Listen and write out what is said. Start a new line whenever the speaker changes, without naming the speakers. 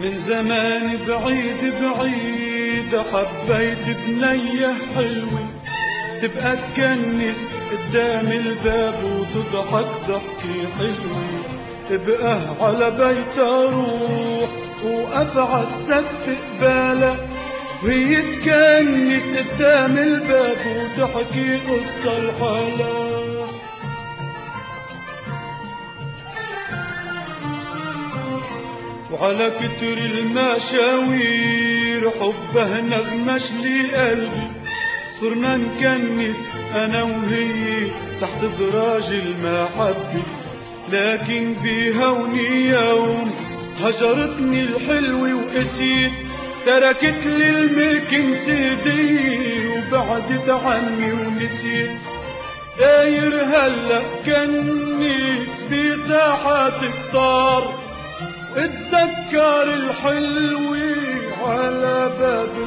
من زمان بعيد بعيد حبيت بنية حلوة تبقى تكنس قدام الباب وتضحك ضحكة حلوة، تبقى على بيت اروح وابعد سقف قبالها وهي تكنس قدام الباب وتحكي قصة لحالها. وعلى كتر المشاوير حبه نغمش لي قلبي، صرنا نكنس انا وهي تحت دراج المحبة، لكن بهوني يوم هجرتني الحلوة وقسيت، تركت لي الملك مسيدي وبعدت عني ونسيت. داير هلا كنس بساحات الدار اتذكر الحلوة على باب